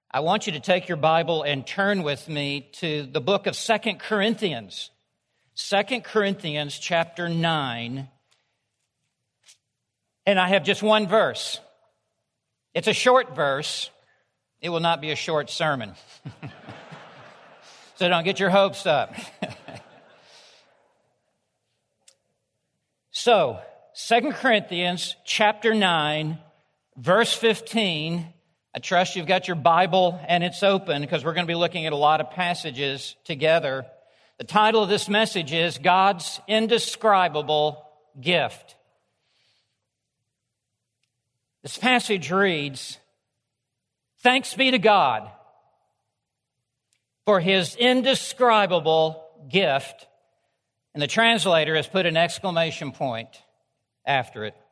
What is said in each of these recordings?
I want you to take your Bible and turn with me to the book of 2 Corinthians. 2 Corinthians chapter 9. And I have just one verse. It's a short verse. It will not be a short sermon. So don't get your hopes up. So, 2 Corinthians chapter 9, verse 15. I trust you've got your Bible and it's open because we're going to be looking at a lot of passages together. The title of this message is God's Indescribable Gift. This passage reads, "Thanks be to God for His indescribable gift." And the translator has put an exclamation point after it.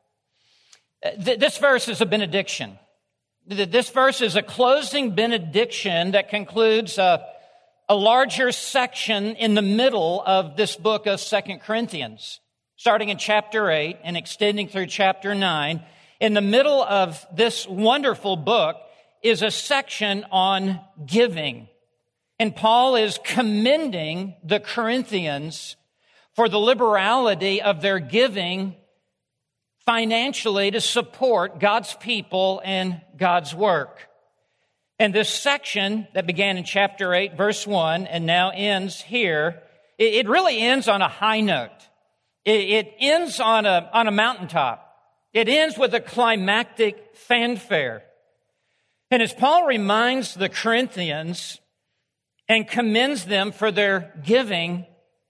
This verse is a benediction. This verse is a closing benediction that concludes a larger section in the middle of this book of 2 Corinthians, starting in chapter 8 and extending through chapter 9. In the middle of this wonderful book is a section on giving. And Paul is commending the Corinthians for the liberality of their giving financially to support God's people and God's work. And this section that began in chapter 8, verse 1, and now ends here, it really ends on a high note. It ends on a mountaintop. It ends with a climactic fanfare. And as Paul reminds the Corinthians and commends them for their giving,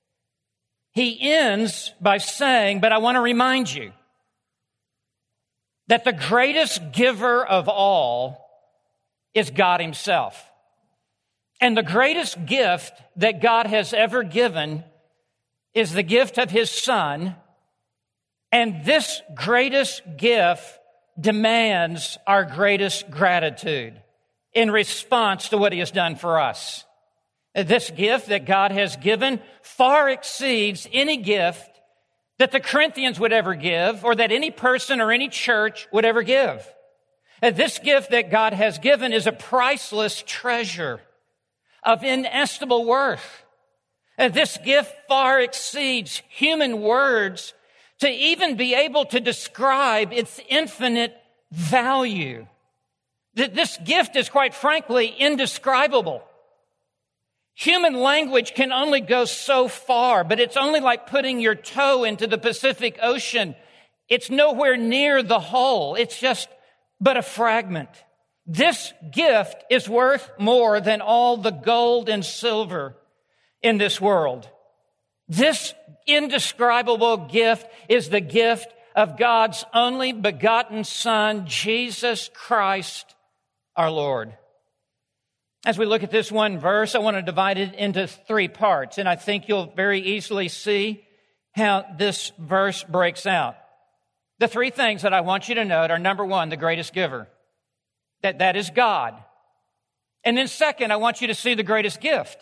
he ends by saying, but I want to remind you that the greatest giver of all is God Himself. And the greatest gift that God has ever given is the gift of His Son. And this greatest gift demands our greatest gratitude in response to what He has done for us. This gift that God has given far exceeds any gift that the Corinthians would ever give, or that any person or any church would ever give. This gift that God has given is a priceless treasure of inestimable worth. This gift far exceeds human words to even be able to describe its infinite value. This gift is, quite frankly, indescribable. Human language can only go so far, but it's only like putting your toe into the Pacific Ocean. It's nowhere near the whole. It's just but a fragment. This gift is worth more than all the gold and silver in this world. This indescribable gift is the gift of God's only begotten Son, Jesus Christ, our Lord. As we look at this one verse, I want to divide it into three parts, and I think you'll very easily see how this verse breaks out. The three things that I want you to note are, number one, the greatest giver. That is God. And then second, I want you to see the greatest gift.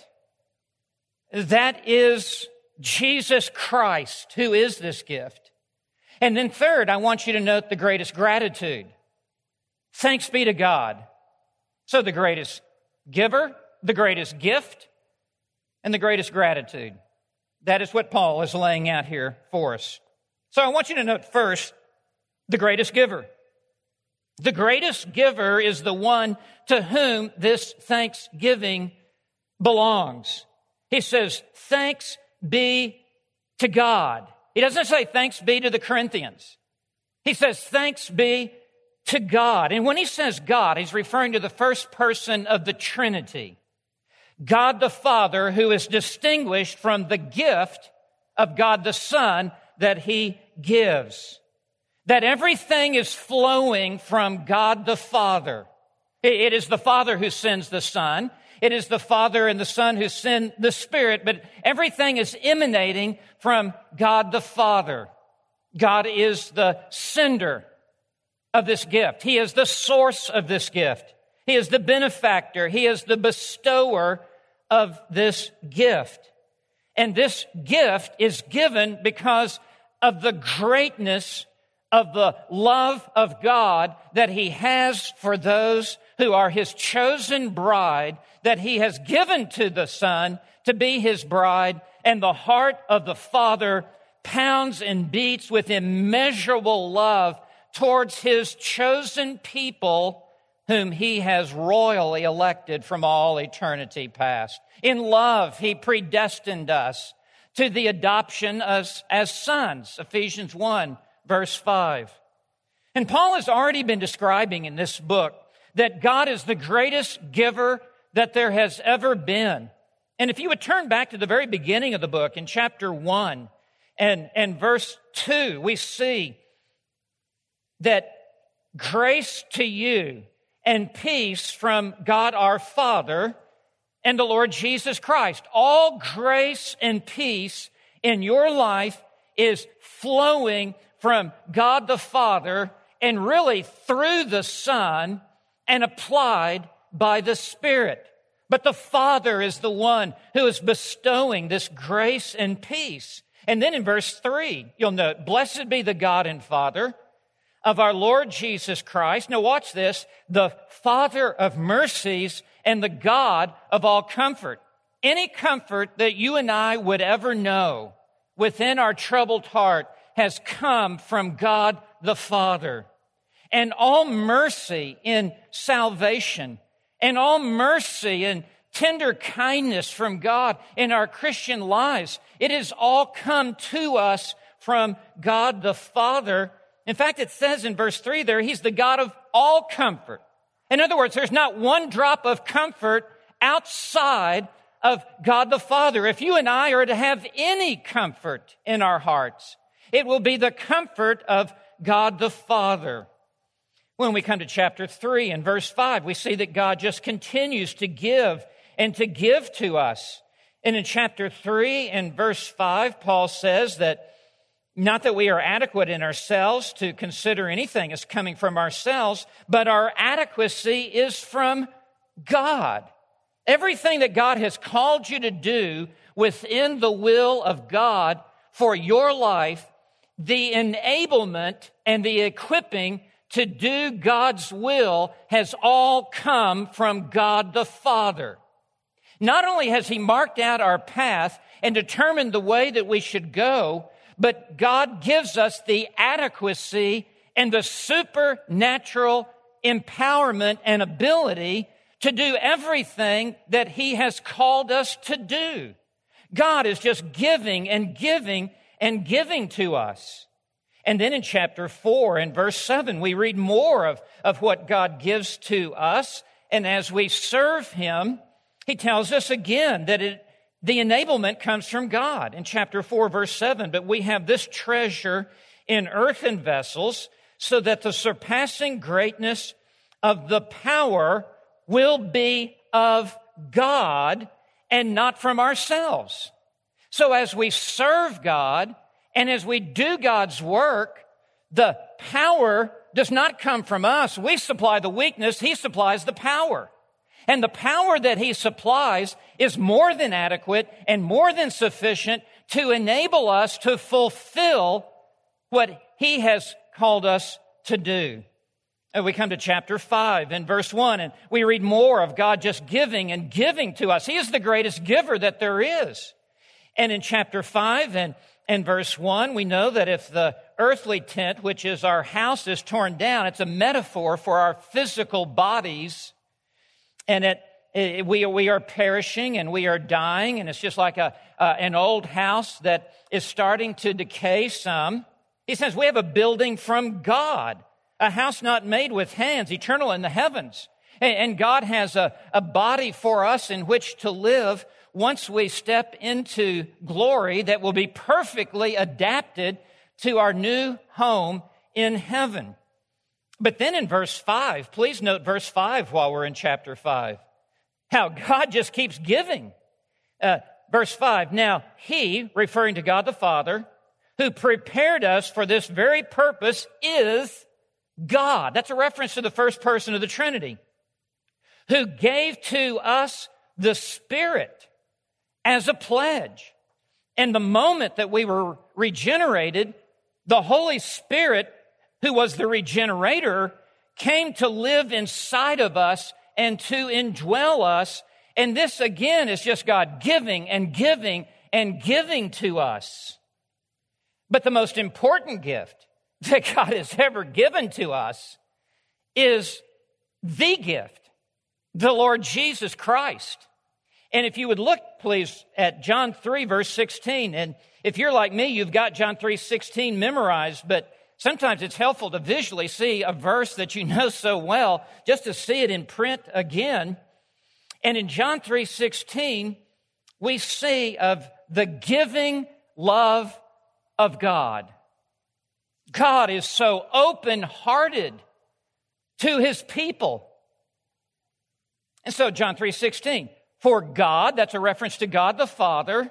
That is Jesus Christ, who is this gift. And then third, I want you to note the greatest gratitude. Thanks be to God. So the greatest giver, the greatest gift, and the greatest gratitude. That is what Paul is laying out here for us. So I want you to note first the greatest giver. The greatest giver is the one to whom this thanksgiving belongs. He says, thanks be to God. He doesn't say thanks be to the Corinthians. He says thanks be to God. And when he says God, he's referring to the first person of the Trinity. God the Father, who is distinguished from the gift of God the Son that He gives. That everything is flowing from God the Father. It is the Father who sends the Son. It is the Father and the Son who send the Spirit, but everything is emanating from God the Father. God is the sender of this gift. He is the source of this gift. He is the benefactor. He is the bestower of this gift. And this gift is given because of the greatness of the love of God that He has for those who are his chosen bride, that he has given to the Son to be his bride, and the heart of the Father pounds and beats with immeasurable love towards his chosen people whom he has royally elected from all eternity past. In love, he predestined us to the adoption as sons, Ephesians 1, verse 5. And Paul has already been describing in this book that God is the greatest giver that there has ever been. And if you would turn back to the very beginning of the book in chapter 1 and verse 2, we see that grace to you and peace from God our Father and the Lord Jesus Christ. All grace and peace in your life is flowing from God the Father and really through the Son and applied by the Spirit. But the Father is the one who is bestowing this grace and peace. And then in verse 3, you'll note, blessed be the God and Father of our Lord Jesus Christ. Now watch this, the Father of mercies and the God of all comfort. Any comfort that you and I would ever know within our troubled heart has come from God the Father. And all mercy in salvation, and all mercy and tender kindness from God in our Christian lives, it has all come to us from God the Father. In fact, it says in verse 3 there, he's the God of all comfort. In other words, there's not one drop of comfort outside of God the Father. If you and I are to have any comfort in our hearts, it will be the comfort of God the Father. When we come to chapter 3 and verse 5, we see that God just continues to give and to give to us. And in chapter 3 and verse 5, Paul says that not that we are adequate in ourselves to consider anything as coming from ourselves, but our adequacy is from God. Everything that God has called you to do within the will of God for your life, the enablement and the equipping to do God's will has all come from God the Father. Not only has He marked out our path and determined the way that we should go, but God gives us the adequacy and the supernatural empowerment and ability to do everything that He has called us to do. God is just giving and giving and giving to us. And then in chapter 4 and verse 7, we read more of what God gives to us. And as we serve Him, He tells us again that the enablement comes from God. In chapter 4, verse 7, but we have this treasure in earthen vessels so that the surpassing greatness of the power will be of God and not from ourselves. So as we serve God, and as we do God's work, the power does not come from us. We supply the weakness. He supplies the power. And the power that He supplies is more than adequate and more than sufficient to enable us to fulfill what He has called us to do. And we come to chapter 5 and verse 1, and we read more of God just giving and giving to us. He is the greatest giver that there is. And in chapter 5 and verse 1, we know that if the earthly tent, which is our house, is torn down, it's a metaphor for our physical bodies. And we are perishing and we are dying, and it's just like an old house that is starting to decay some. He says we have a building from God, a house not made with hands, eternal in the heavens. And God has a body for us in which to live once we step into glory that will be perfectly adapted to our new home in heaven. But then in verse 5, please note verse 5 while we're in chapter 5, how God just keeps giving. Verse 5, now He, referring to God the Father, who prepared us for this very purpose is God. That's a reference to the first person of the Trinity, who gave to us the Spirit as a pledge. And the moment that we were regenerated, the Holy Spirit, who was the regenerator, came to live inside of us and to indwell us. And this, again, is just God giving and giving and giving to us. But the most important gift that God has ever given to us is the gift, the Lord Jesus Christ. And if you would look, please, at John 3, verse 16. And if you're like me, you've got John 3:16 memorized, but sometimes it's helpful to visually see a verse that you know so well, just to see it in print again. And in John 3:16, we see of the giving love of God. God is so open-hearted to his people. And so John 3:16, for God, that's a reference to God the Father,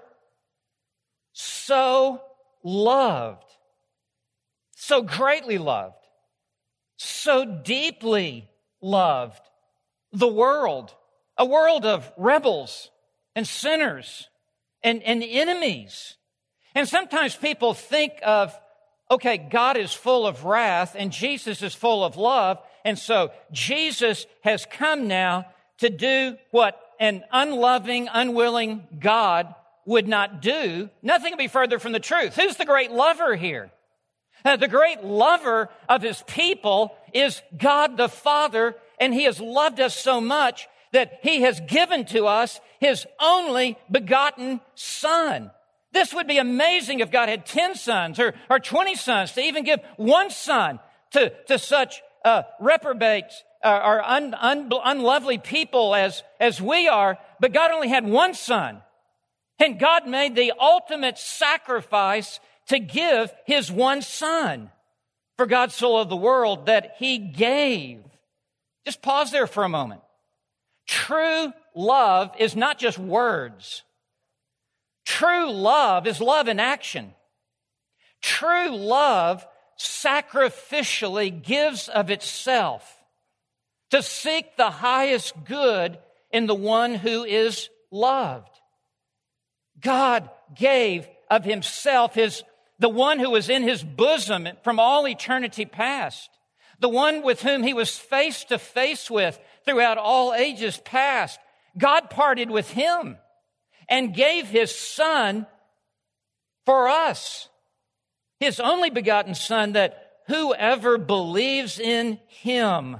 so loved, so greatly loved, so deeply loved the world, a world of rebels and sinners and enemies. And sometimes people think of, okay, God is full of wrath and Jesus is full of love, and so Jesus has come now to do what an unloving, unwilling God would not do. Nothing could be further from the truth. Who's the great lover here? The great lover of his people is God the Father, and he has loved us so much that he has given to us his only begotten Son. This would be amazing if God had 10 sons or 20 sons, to even give one son to such reprobates or unlovely people as we are. But God only had one son. And God made the ultimate sacrifice to give his one son. For God so loved the world that he gave. Just pause there for a moment. True love is not just words. True love is love in action. True love sacrificially gives of itself to seek the highest good in the one who is loved. God gave of himself, the one who was in his bosom from all eternity past, the one with whom he was face to face with throughout all ages past. God parted with him and gave his Son for us, his only begotten Son, that whoever believes in him.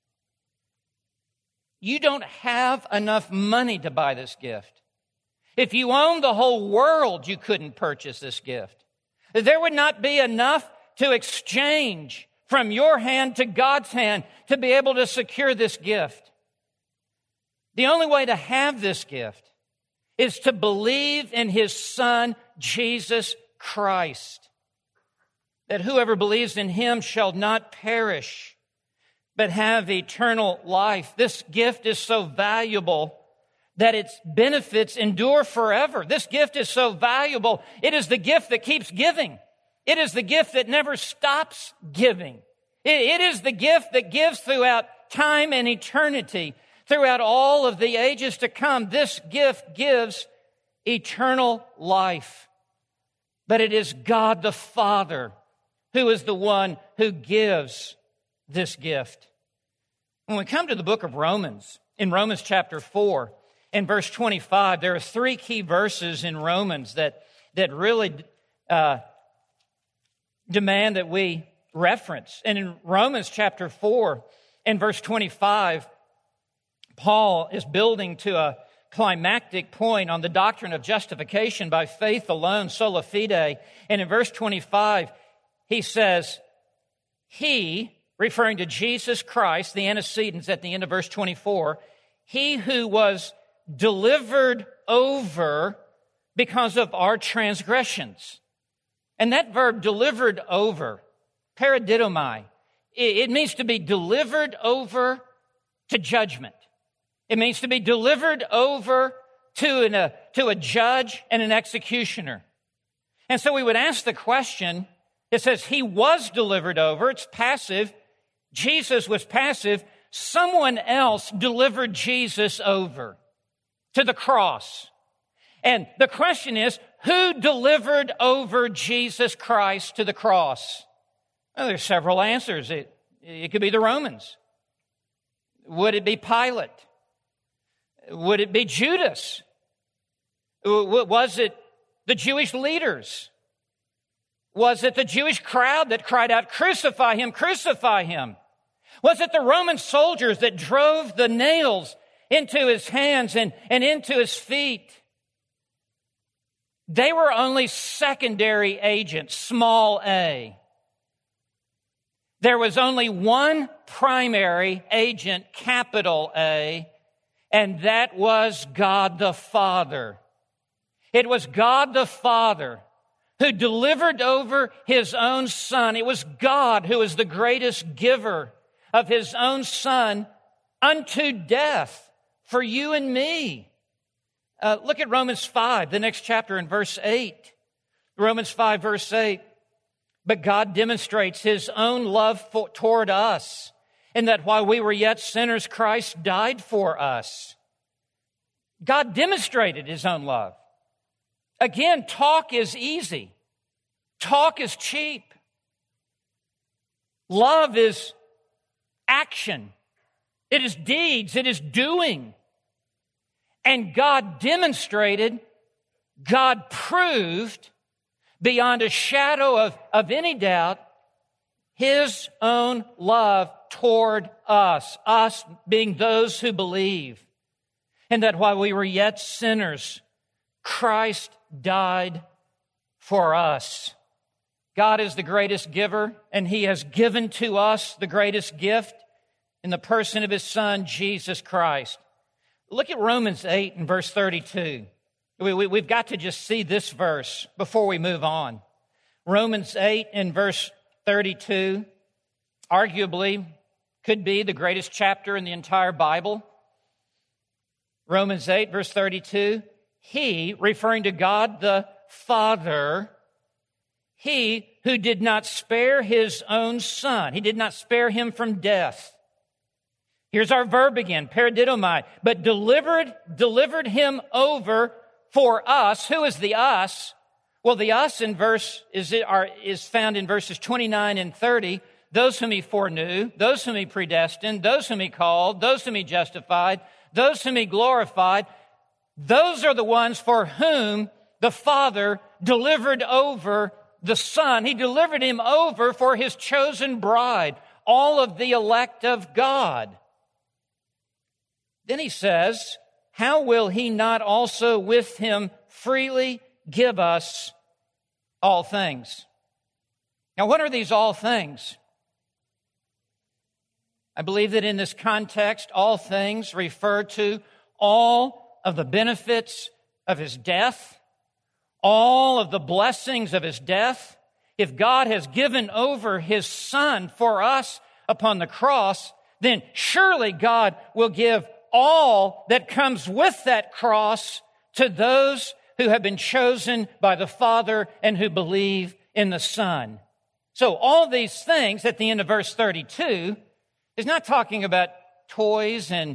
You don't have enough money to buy this gift. If you owned the whole world, you couldn't purchase this gift. There would not be enough to exchange from your hand to God's hand to be able to secure this gift. The only way to have this gift is to believe in his Son, Jesus Christ, that whoever believes in him shall not perish, but have eternal life. This gift is so valuable that its benefits endure forever. This gift is so valuable. It is the gift that keeps giving. It is the gift that never stops giving. It is the gift that gives throughout time and eternity, throughout all of the ages to come. This gift gives eternal life. But it is God the Father who is the one who gives this gift. When we come to the book of Romans, in Romans chapter 4, in verse 25, there are three key verses in Romans that really demand that we reference. And in Romans chapter 4, in verse 25, Paul is building to a climactic point on the doctrine of justification by faith alone, sola fide. And in verse 25, he says, he, referring to Jesus Christ, the antecedents at the end of verse 24, he who was delivered over because of our transgressions. And that verb, delivered over, paradidomai, it means to be delivered over to judgment. It means to be delivered over to a judge and an executioner. And so we would ask the question, it says he was delivered over, it's passive. Jesus was passive. Someone else delivered Jesus over to the cross. And the question is, who delivered over Jesus Christ to the cross? Well, there's several answers. It could be the Romans. Would it be Pilate? Would it be Judas? Was it the Jewish leaders? Was it the Jewish crowd that cried out, "Crucify him, crucify him"? Was it the Roman soldiers that drove the nails into his hands and into his feet? They were only secondary agents, small a. There was only one primary agent, capital A, and that was God the Father. It was God the Father who delivered over His own Son. It was God who was the greatest giver of His own Son unto death for you and me. Look at Romans 5, the next chapter in verse 8. Romans 5, verse 8. But God demonstrates His own love toward us, in that while we were yet sinners, Christ died for us. God demonstrated His own love. Again, talk is easy. Talk is cheap. Love is action. It is deeds. It is doing. And God demonstrated, God proved, beyond a shadow of any doubt, His own love toward us being those who believe. And that while we were yet sinners, Christ died for us. God is the greatest giver, and He has given to us the greatest gift in the person of His Son, Jesus Christ. Look at Romans 8 and verse 32. We've got to just see this verse before we move on. Romans 8 and verse 32, arguably could be the greatest chapter in the entire Bible. Romans 8, verse 32, He, referring to God the Father, He who did not spare His own Son, He did not spare Him from death. Here's our verb again, paradidomai, but delivered Him over for us. Who is the us? Well, the us in verse is found in verses 29 and 30. Those whom He foreknew, those whom He predestined, those whom He called, those whom He justified, those whom He glorified. Those are the ones for whom the Father delivered over the Son. He delivered Him over for His chosen bride, all of the elect of God. Then He says, how will He not also with Him freely give us all things? Now, what are these all things? I believe that in this context, all things refer to all of the benefits of His death, all of the blessings of His death. If God has given over His Son for us upon the cross, then surely God will give all that comes with that cross to those who have been chosen by the Father and who believe in the Son. So all these things at the end of verse 32 is not talking about toys and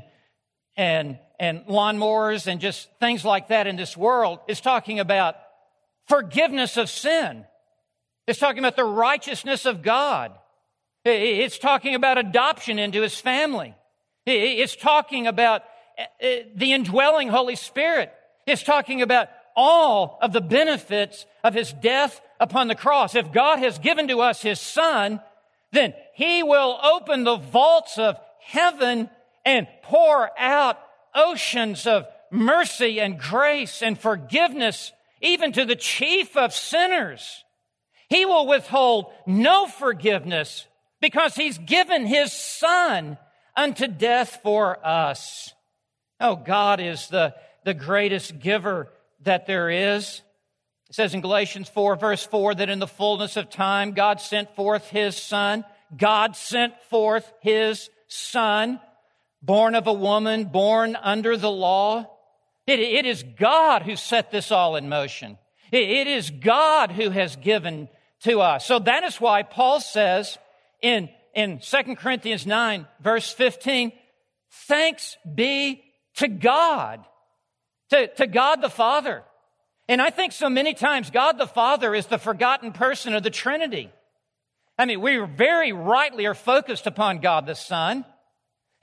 lawnmowers and just things like that in this world. It's talking about forgiveness of sin. It's talking about the righteousness of God. It's talking about adoption into His family. It's talking about the indwelling Holy Spirit. It's talking about all of the benefits of His death upon the cross. If God has given to us His Son, then He will open the vaults of heaven and pour out oceans of mercy and grace and forgiveness, even to the chief of sinners. He will withhold no forgiveness because He's given His Son unto death for us. Oh, God is the greatest giver that there is. It says in Galatians 4, verse 4, that in the fullness of time, God sent forth His Son. God sent forth His Son, born of a woman, born under the law. It is God who set this all in motion. It is God who has given to us. So that is why Paul says in 2 Corinthians 9, verse 15, thanks be to God, to God the Father. And I think so many times God the Father is the forgotten person of the Trinity. I mean, we very rightly are focused upon God the Son.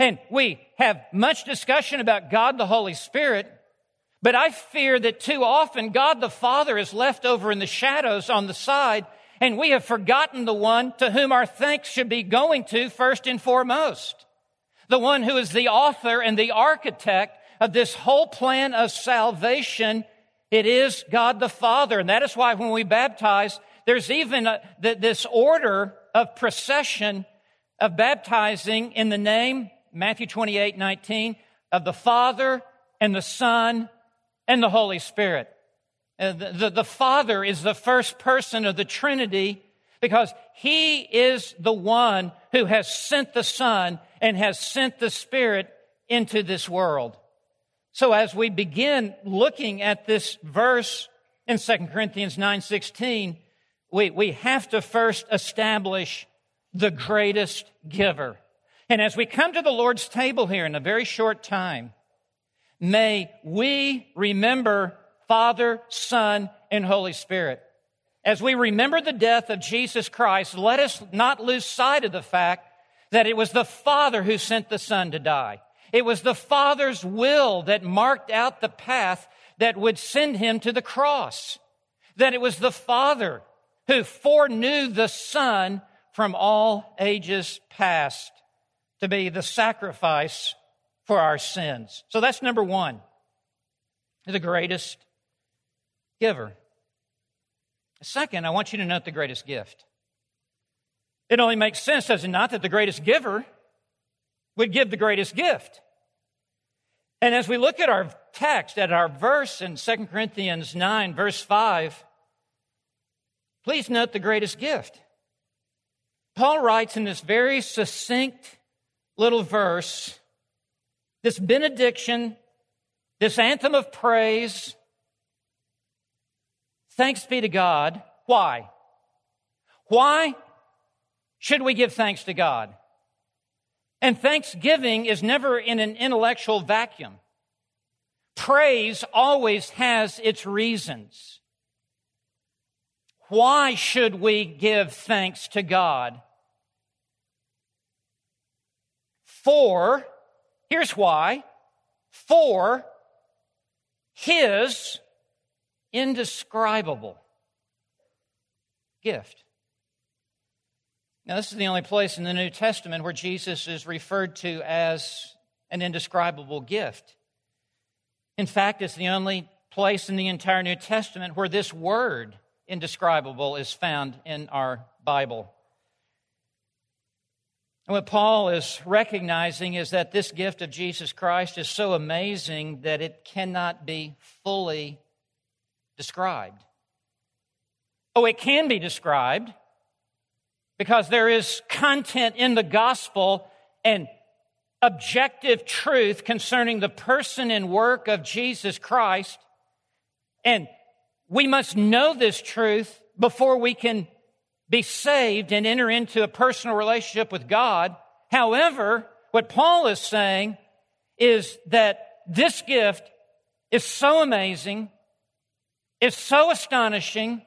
And we have much discussion about God the Holy Spirit, but I fear that too often God the Father is left over in the shadows on the side, and we have forgotten the one to whom our thanks should be going to first and foremost. The one who is the author and the architect of this whole plan of salvation. It is God the Father. And that is why when we baptize, there's even this order of procession of baptizing in the name, Matthew 28:19, of the Father and the Son and the Holy Spirit. The Father is the first person of the Trinity because He is the one who has sent the Son and has sent the Spirit into this world. So as we begin looking at this verse in 2 Corinthians 9:16, we have to first establish the greatest giver. And as we come to the Lord's table here in a very short time, may we remember Father, Son, and Holy Spirit. As we remember the death of Jesus Christ, let us not lose sight of the fact that it was the Father who sent the Son to die. It was the Father's will that marked out the path that would send Him to the cross. That it was the Father who foreknew the Son from all ages past to be the sacrifice for our sins. So that's number one, the greatest giver. Second, I want you to note the greatest gift. It only makes sense, does it not, that the greatest giver would give the greatest gift. And as we look at our text, at our verse in 2 Corinthians 9, verse 5, please note the greatest gift. Paul writes in this very succinct little verse, this benediction, this anthem of praise, thanks be to God. Why? Why should we give thanks to God? And thanksgiving is never in an intellectual vacuum. Praise always has its reasons. Why should we give thanks to God? For, here's why, for His indescribable gift. Now, this is the only place in the New Testament where Jesus is referred to as an indescribable gift. In fact, it's the only place in the entire New Testament where this word, indescribable, is found in our Bible. And what Paul is recognizing is that this gift of Jesus Christ is so amazing that it cannot be fully described. Oh, it can be described because there is content in the gospel and objective truth concerning the person and work of Jesus Christ. And we must know this truth before we can be saved and enter into a personal relationship with God. However, what Paul is saying is that this gift is so amazing, is so astonishing,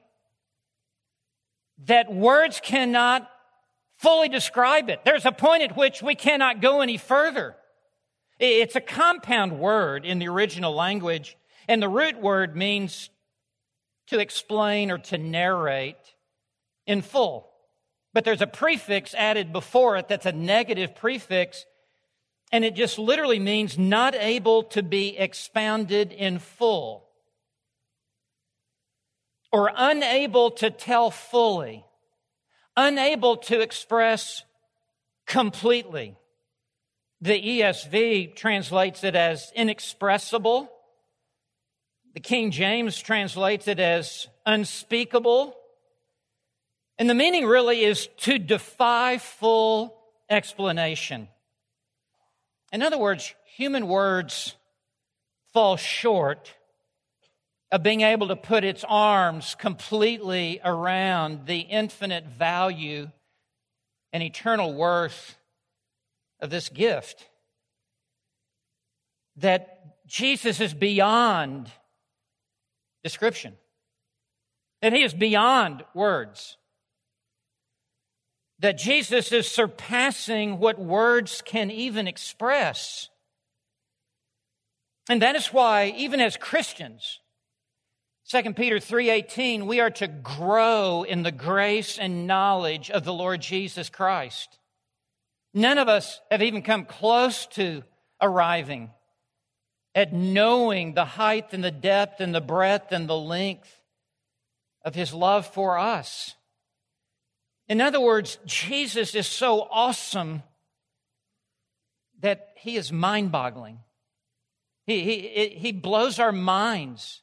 that words cannot fully describe it. There's a point at which we cannot go any further. It's a compound word in the original language, and the root word means to explain or to narrate in full. But there's a prefix added before it that's a negative prefix, and it just literally means not able to be expounded in full, or unable to tell fully, unable to express completely. The ESV translates it as inexpressible. The King James translates it as unspeakable. And the meaning really is to defy full explanation. In other words, human words fall short of being able to put its arms completely around the infinite value and eternal worth of this gift. That Jesus is beyond description. That He is beyond words. that Jesus is surpassing what words can even express. And that is why, even as Christians, 2 Peter 3:18, we are to grow in the grace and knowledge of the Lord Jesus Christ. None of us have even come close to arriving at knowing the height and the depth and the breadth and the length of His love for us. In other words, Jesus is so awesome that He is mind-boggling. He blows our minds.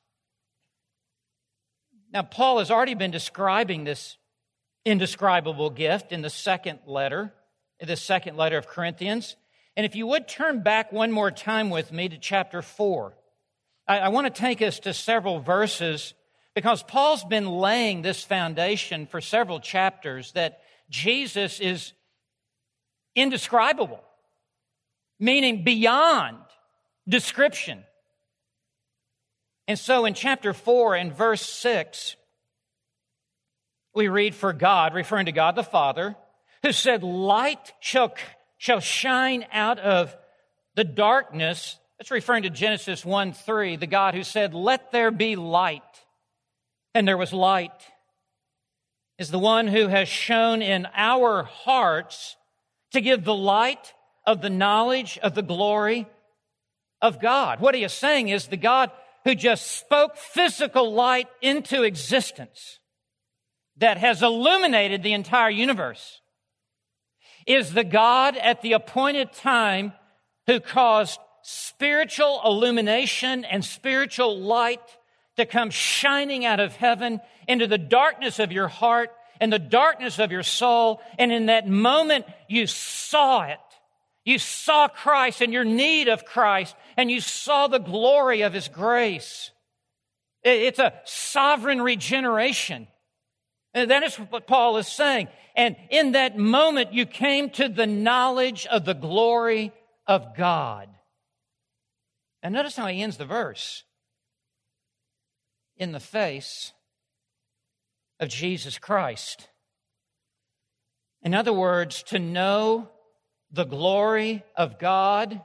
Now, Paul has already been describing this indescribable gift in the second letter of Corinthians. And if you would turn back one more time with me to chapter 4. I want to take us to several verses because Paul's been laying this foundation for several chapters that Jesus is indescribable, meaning beyond description. And so in chapter 4 and verse 6, we read, "For God," referring to God the Father, "who said, 'Light shall shine out of the darkness,'" that's referring to Genesis 1:3, the God who said, "Let there be light," and there was light, is the one who has shone in our hearts to give the light of the knowledge of the glory of God. What he is saying is the God who just spoke physical light into existence that has illuminated the entire universe is the God at the appointed time who caused spiritual illumination and spiritual light to come shining out of heaven into the darkness of your heart and the darkness of your soul. And in that moment, you saw it. You saw Christ and your need of Christ, and you saw the glory of His grace. It's a sovereign regeneration. And that is what Paul is saying. And in that moment, you came to the knowledge of the glory of God. And notice how he ends the verse. In the face of Jesus Christ. In other words, to know the glory of God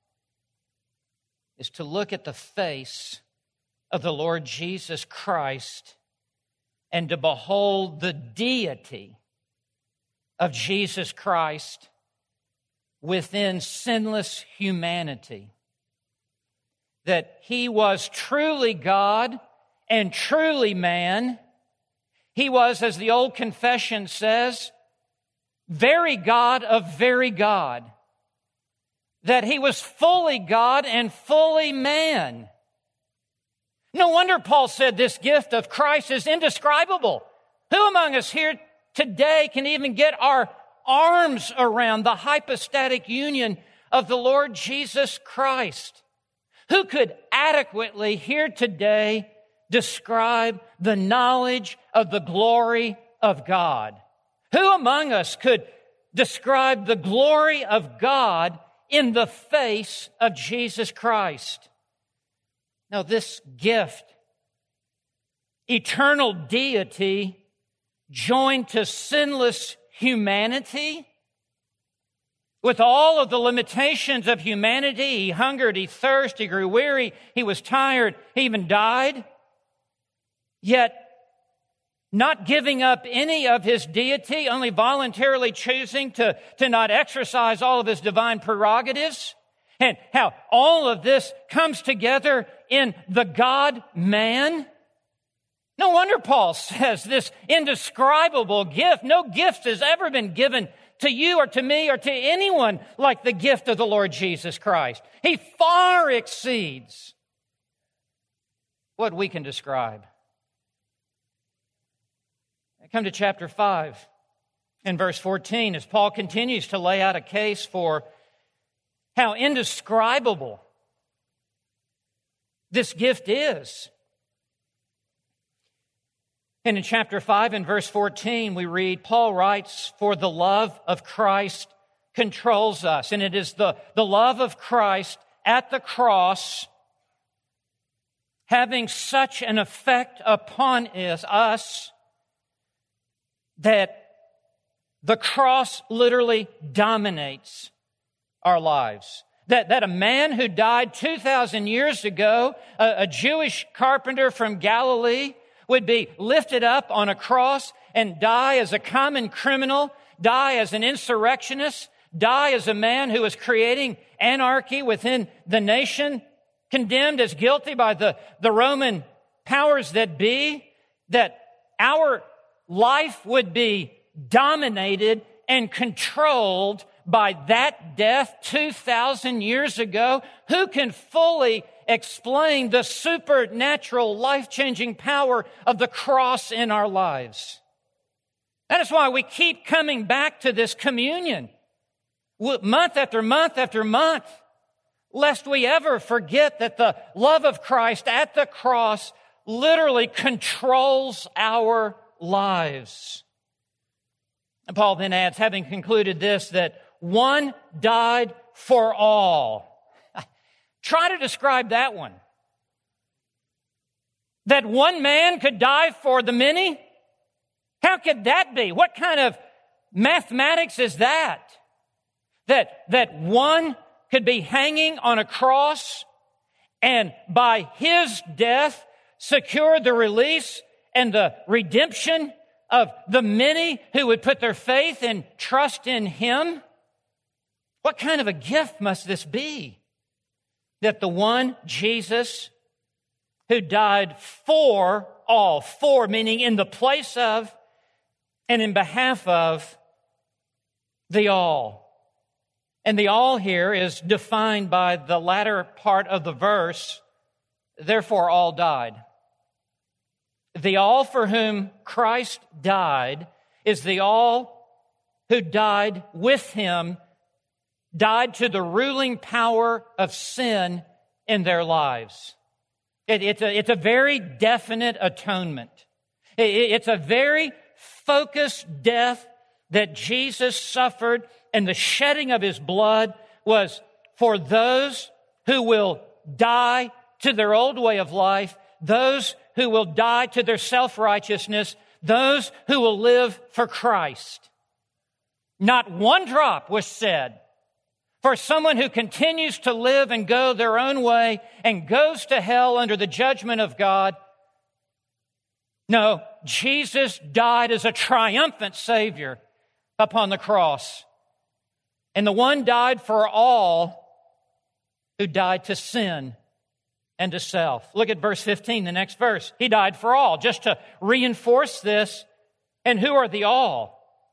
is to look at the face of the Lord Jesus Christ and to behold the deity of Jesus Christ within sinless humanity. That He was truly God and truly man. He was, as the old confession says, very God of very God. That He was fully God and fully man. No wonder Paul said this gift of Christ is indescribable. Who among us here today can even get our arms around the hypostatic union of the Lord Jesus Christ? Who could adequately here today describe the knowledge of the glory of God? Who among us could describe the glory of God in the face of Jesus Christ? Now, this gift, eternal deity joined to sinless humanity, with all of the limitations of humanity, He hungered, He thirsted, He grew weary, He was tired, He even died, yet not giving up any of His deity, only voluntarily choosing to not exercise all of His divine prerogatives, and how all of this comes together in the God-man. No wonder Paul says this indescribable gift. No gift has ever been given to you or to me or to anyone like the gift of the Lord Jesus Christ. He far exceeds what we can describe. I come to chapter 5 and verse 14 as Paul continues to lay out a case for how indescribable this gift is. And in chapter 5 and verse 14, we read, Paul writes, "For the love of Christ controls us." And it is the love of Christ at the cross having such an effect upon us that The cross literally dominates our lives. That a man who died 2,000 years ago, a Jewish carpenter from Galilee, would be lifted up on a cross and die as a common criminal, die as an insurrectionist, die as a man who was creating anarchy within the nation, condemned as guilty by the Roman powers that be, that our life would be dominated and controlled by that death 2,000 years ago. Who can fully explain the supernatural, life-changing power of the cross in our lives? That is why we keep coming back to this communion month after month after month, lest we ever forget that the love of Christ at the cross literally controls our lives. And Paul then adds, having concluded this, that one died for all. Try to describe that one. That one man could die for the many? How could that be? What kind of mathematics is that? That one could be hanging on a cross and by his death secure the release and the redemption of the many who would put their faith and trust in him? What kind of a gift must this be? That the one, Jesus, who died for all, for meaning in the place of and in behalf of the all. And the all here is defined by the latter part of the verse, therefore all died. The all for whom Christ died is the all who died with him, died to the ruling power of sin in their lives. It's a very definite atonement. It's a very focused death that Jesus suffered, and the shedding of his blood was for those who will die to their old way of life, those who will die to their self-righteousness, those who will live for Christ. Not one drop was said for someone who continues to live and go their own way and goes to hell under the judgment of God. No, Jesus died as a triumphant Savior upon the cross. And the one died for all who died to sin and to self. Look at verse 15, the next verse. He died for all, just to reinforce this. And who are the all?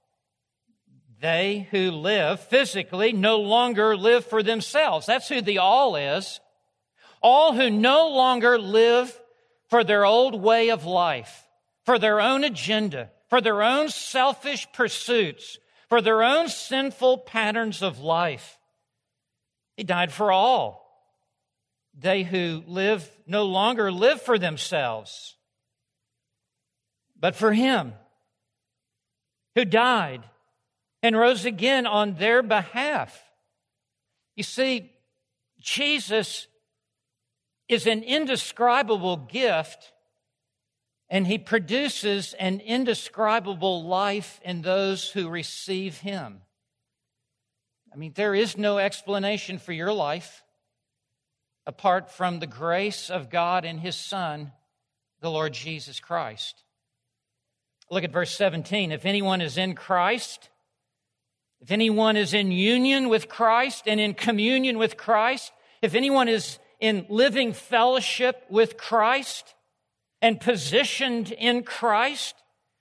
They who live physically no longer live for themselves. That's who the all is. All who no longer live for their old way of life, for their own agenda, for their own selfish pursuits, for their own sinful patterns of life. He died for all. They who live no longer live for themselves, but for him who died and rose again on their behalf. You see, Jesus is an indescribable gift, and he produces an indescribable life in those who receive him. I mean, there is no explanation for your life apart from the grace of God and his Son, the Lord Jesus Christ. Look at verse 17. If anyone is in Christ, if anyone is in union with Christ and in communion with Christ, if anyone is in living fellowship with Christ and positioned in Christ,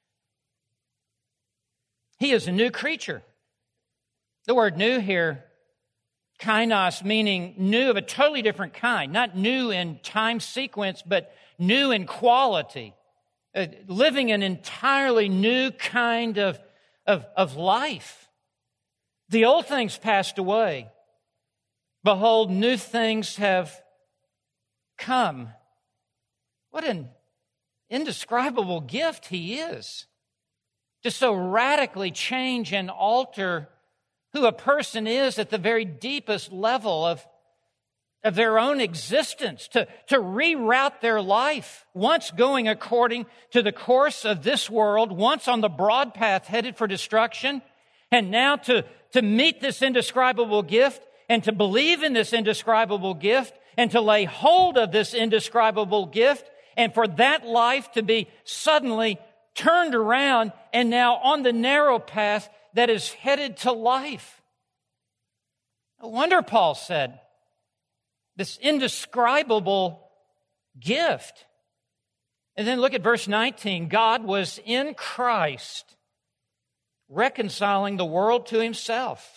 he is a new creature. The word new here, kainos, meaning new of a totally different kind, not new in time sequence, but new in quality, living an entirely new kind of life. The old things passed away. Behold, new things have come. What an indescribable gift he is. To so radically change and alter who a person is at the very deepest level of their own existence, to reroute their life, once going according to the course of this world, once on the broad path headed for destruction, And now to meet this indescribable gift and to believe in this indescribable gift and to lay hold of this indescribable gift and for that life to be suddenly turned around and now on the narrow path that is headed to life. No wonder Paul said, this indescribable gift. And then look at verse 19. God was in Christ, reconciling the world to himself.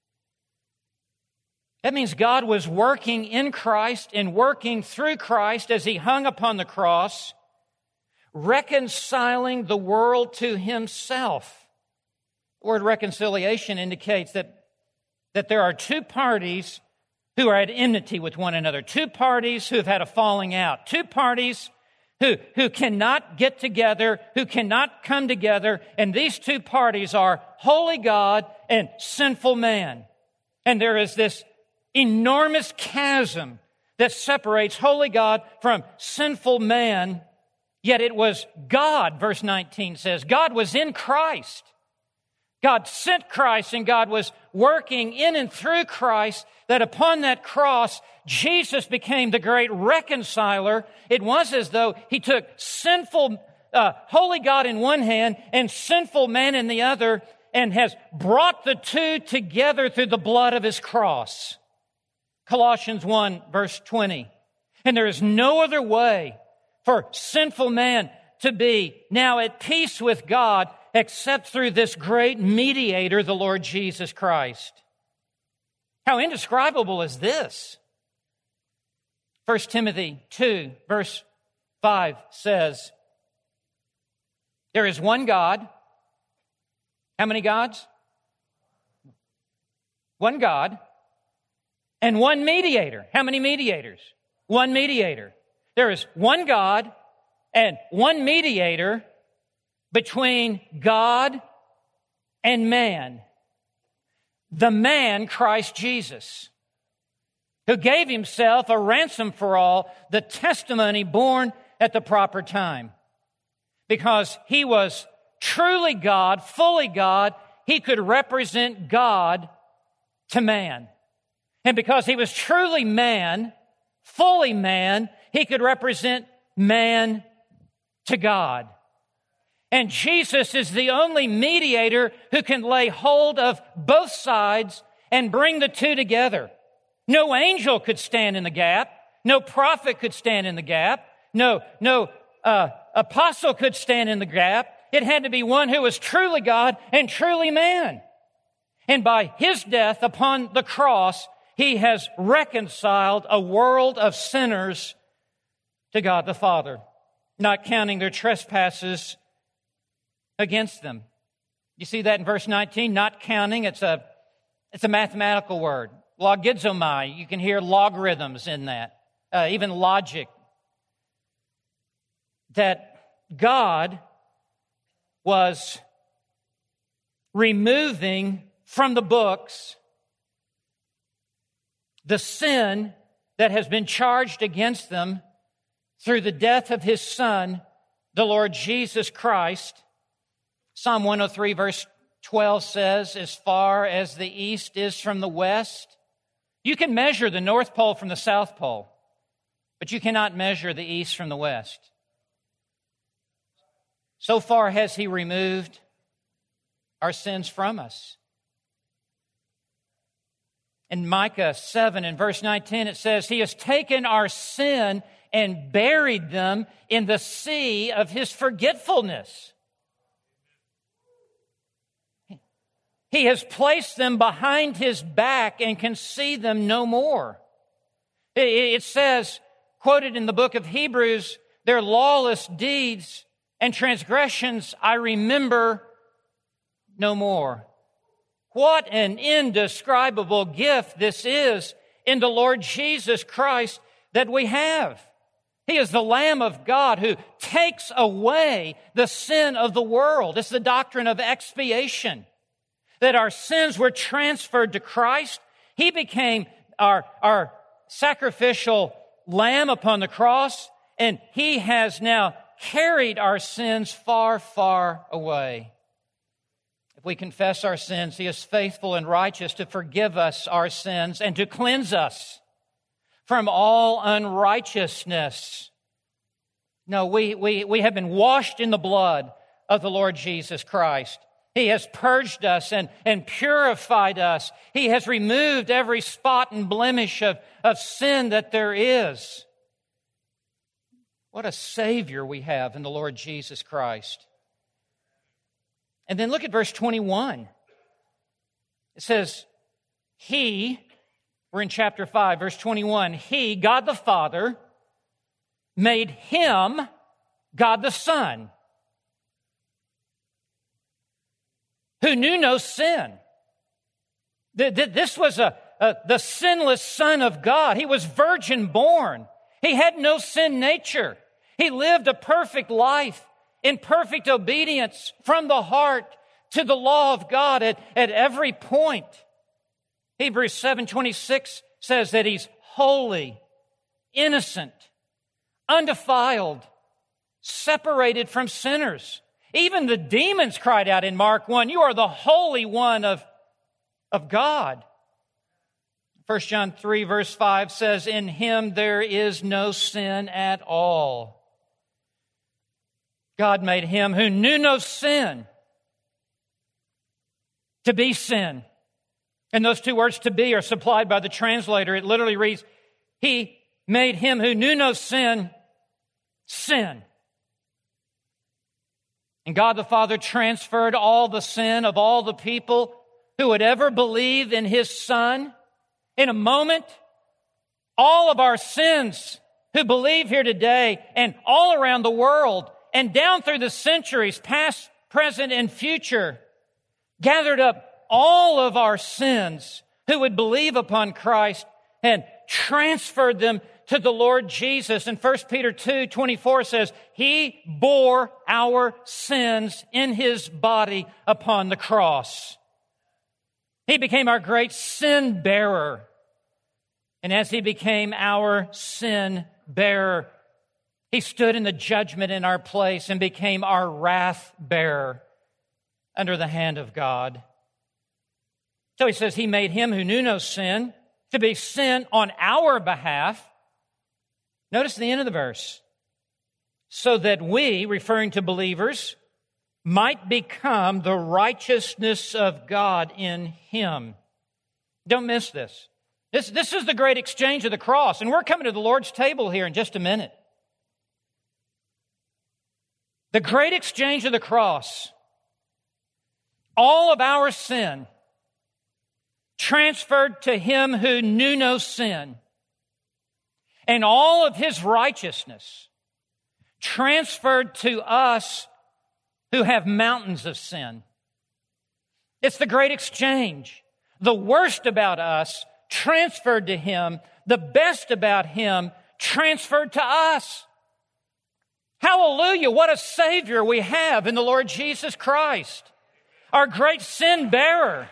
That means God was working in Christ and working through Christ as he hung upon the cross, reconciling the world to himself. The word reconciliation indicates that there are two parties who are at enmity with one another, two parties who have had a falling out, two parties who cannot get together, who cannot come together, and these two parties are holy God and sinful man. And there is this enormous chasm that separates holy God from sinful man, yet it was God, verse 19 says. God was in Christ. God sent Christ, and God was working in and through Christ, that upon that cross, Jesus became the great reconciler. It was as though he took sinful, holy God in one hand and sinful man in the other, and has brought the two together through the blood of his cross. Colossians 1, verse 20. And there is no other way for sinful man to be now at peace with God except through this great mediator, the Lord Jesus Christ. How indescribable is this? 1 Timothy 2, verse 5 says, there is one God. How many gods? One God. And one mediator. How many mediators? One mediator. There is one God and one mediator between God and man. The man, Christ Jesus, who gave himself a ransom for all, the testimony born at the proper time. Because he was truly God, fully God, he could represent God to man. And because he was truly man, fully man, he could represent man to God. And Jesus is the only mediator who can lay hold of both sides and bring the two together. No angel could stand in the gap. No prophet could stand in the gap. No apostle could stand in the gap. It had to be one who was truly God and truly man. And by his death upon the cross, he has reconciled a world of sinners to God the Father, not counting their trespasses against them. You see that in verse 19, not counting. It's a mathematical word. Logizomai, you can hear logarithms in that, even logic. That God was removing from the books the sin that has been charged against them through the death of his Son, the Lord Jesus Christ. Psalm 103 verse 12 says, as far as the east is from the west. You can measure the North Pole from the South Pole, but you cannot measure the east from the west. So far has he removed our sins from us. In Micah 7 and verse 19, it says, he has taken our sin and buried them in the sea of his forgetfulness. He has placed them behind his back and can see them no more. It says, quoted in the book of Hebrews, their lawless deeds and transgressions I remember no more. What an indescribable gift this is in the Lord Jesus Christ that we have. He is the Lamb of God who takes away the sin of the world. It's the doctrine of expiation, that our sins were transferred to Christ. He became our sacrificial lamb upon the cross, and he has now carried our sins far, far away. If we confess our sins, He is faithful and righteous to forgive us our sins and to cleanse us from all unrighteousness. No, we have been washed in the blood of the Lord Jesus Christ. He has purged us and purified us. He has removed every spot and blemish of sin that there is. What a Savior we have in the Lord Jesus Christ. And then look at verse 21. It says, He, we're in chapter 5, verse 21, He, God the Father, made Him, God the Son, who knew no sin. This was the sinless Son of God. He was virgin born. He had no sin nature. He lived a perfect life in perfect obedience from the heart to the law of God at every point. Hebrews 7:26 says that He's holy, innocent, undefiled, separated from sinners. Even the demons cried out in Mark 1, "You are the Holy One of God." 1 John 3 verse 5 says, "In Him there is no sin at all." God made Him who knew no sin to be sin. And those two words, "to be," are supplied by the translator. It literally reads, He made Him who knew no sin, sin. And God the Father transferred all the sin of all the people who would ever believe in His Son. In a moment, all of our sins who believe here today and all around the world and down through the centuries, past, present, and future, gathered up all of our sins who would believe upon Christ and transferred them to the Lord Jesus. And 1 Peter 2:24 says, He bore our sins in His body upon the cross. He became our great sin bearer. And as He became our sin bearer, He stood in the judgment in our place and became our wrath bearer under the hand of God. So He says He made Him who knew no sin to be sin on our behalf. Notice the end of the verse. So that we, referring to believers, might become the righteousness of God in Him. Don't miss this. This is the great exchange of the cross, and we're coming to the Lord's table here in just a minute. The great exchange of the cross. All of our sin transferred to Him who knew no sin, and all of His righteousness transferred to us who have mountains of sin. It's the great exchange. The worst about us transferred to Him, the best about Him transferred to us. Hallelujah, what a Savior we have in the Lord Jesus Christ, our great sin bearer.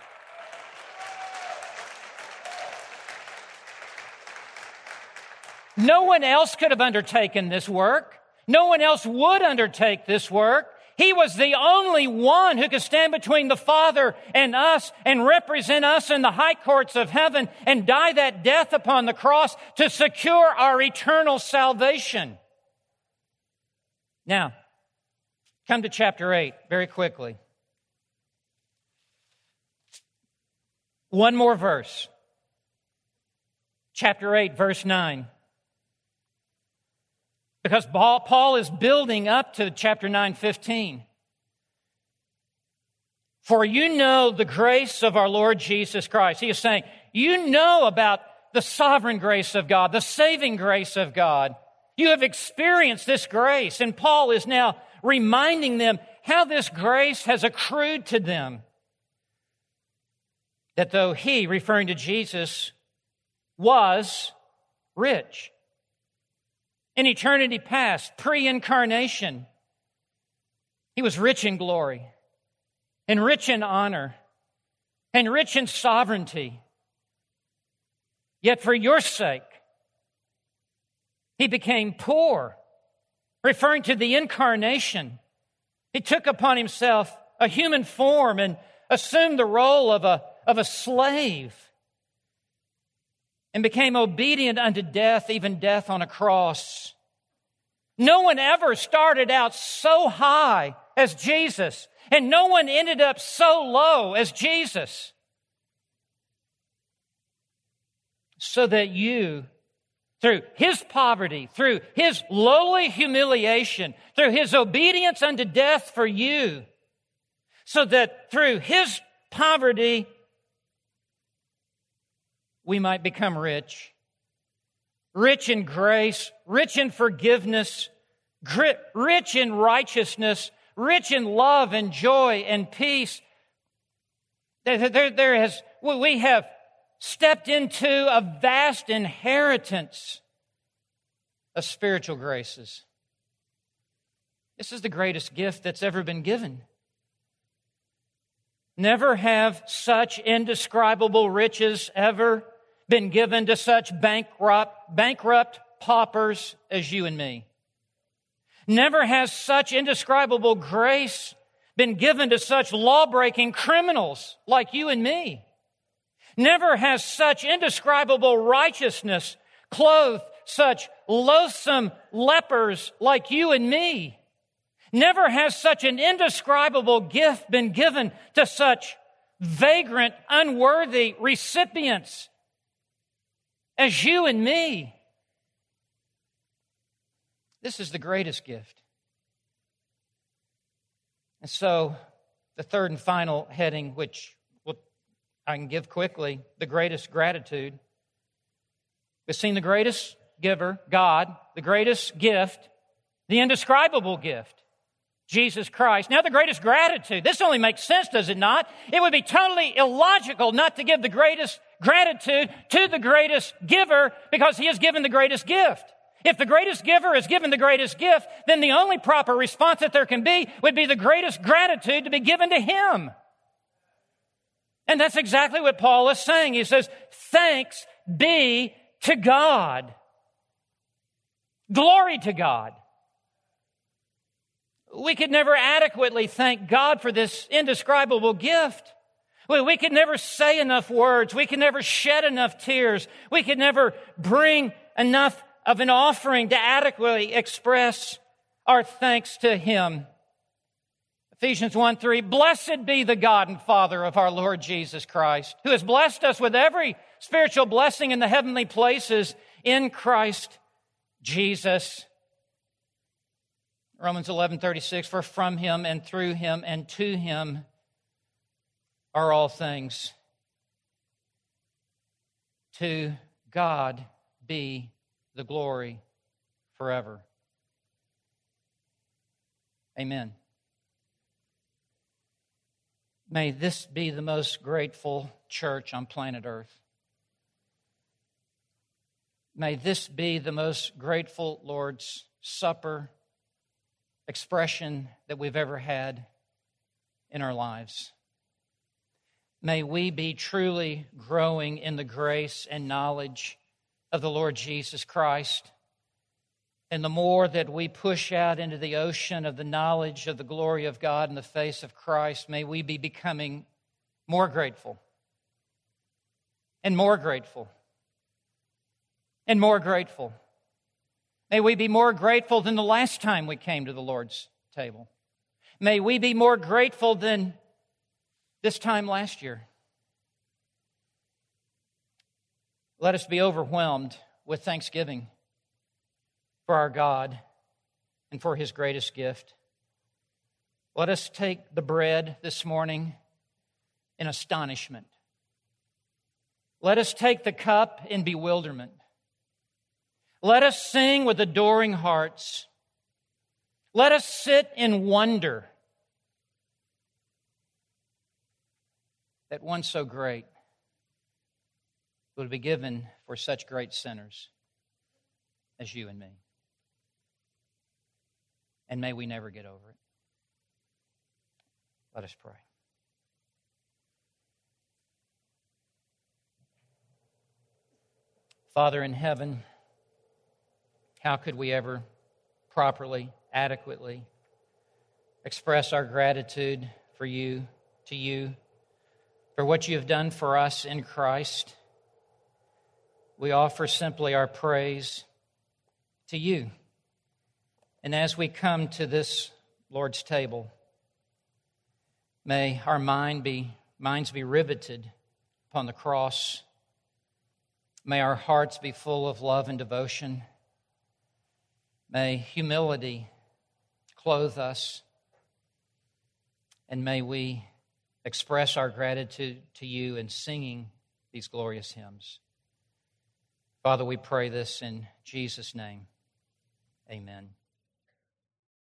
No one else could have undertaken this work. No one else would undertake this work. He was the only one who could stand between the Father and us and represent us in the high courts of heaven and die that death upon the cross to secure our eternal salvation. Now, come to chapter 8 very quickly. One more verse. Chapter 8, verse 9. Because Paul is building up to chapter 9:15. For you know the grace of our Lord Jesus Christ. He is saying, you know about the sovereign grace of God, the saving grace of God. You have experienced this grace. And Paul is now reminding them how this grace has accrued to them. That though He, referring to Jesus, was rich, in eternity past, pre-incarnation, He was rich in glory, and rich in honor, and rich in sovereignty. Yet for your sake, He became poor, referring to the incarnation. He took upon Himself a human form and assumed the role of a slave, and became obedient unto death, even death on a cross. No one ever started out so high as Jesus, and no one ended up so low as Jesus. So that you, through His poverty, through His lowly humiliation, through His obedience unto death for you, so that through His poverty, we might become rich. Rich in grace, rich in forgiveness, rich in righteousness, rich in love and joy and peace. We have stepped into a vast inheritance of spiritual graces. This is the greatest gift that's ever been given. Never have such indescribable riches ever been given to such bankrupt paupers as you and me. Never has such indescribable grace been given to such law-breaking criminals like you and me. Never has such indescribable righteousness clothed such loathsome lepers like you and me. Never has such an indescribable gift been given to such vagrant, unworthy recipients as you and me. This is the greatest gift. And so, the third and final heading, which I can give quickly, the greatest gratitude. We've seen the greatest giver, God, the greatest gift, the indescribable gift, Jesus Christ. Now the greatest gratitude. This only makes sense, does it not? It would be totally illogical not to give the greatest gratitude to the greatest giver because He has given the greatest gift. If the greatest giver is given the greatest gift, then the only proper response that there can be would be the greatest gratitude to be given to Him. And that's exactly what Paul is saying. He says, thanks be to God. Glory to God. We could never adequately thank God for this indescribable gift. We could never say enough words. We could never shed enough tears. We could never bring enough of an offering to adequately express our thanks to Him. Ephesians 1:3, blessed be the God and Father of our Lord Jesus Christ, who has blessed us with every spiritual blessing in the heavenly places in Christ Jesus. Romans 11:36, for from Him and through Him and to Him are all things. To God be the glory forever. Amen. May this be the most grateful church on planet Earth. May this be the most grateful Lord's Supper expression that we've ever had in our lives. May we be truly growing in the grace and knowledge of the Lord Jesus Christ. And the more that we push out into the ocean of the knowledge of the glory of God in the face of Christ, may we be becoming more grateful and more grateful and more grateful. May we be more grateful than the last time we came to the Lord's table. May we be more grateful than this time last year. Let us be overwhelmed with thanksgiving for our God and for His greatest gift. Let us take the bread this morning in astonishment. Let us take the cup in bewilderment. Let us sing with adoring hearts. Let us sit in wonder that one so great would be given for such great sinners as you and me. And may we never get over it. Let us pray. Father in heaven, how could we ever properly, adequately express our gratitude for you, to you, for what you have done for us in Christ. We offer simply our praise to you. And as we come to this Lord's table, may our minds be riveted upon the cross. May our hearts be full of love and devotion. May humility clothe us. And may we express our gratitude to you in singing these glorious hymns. Father, we pray this in Jesus' name. Amen.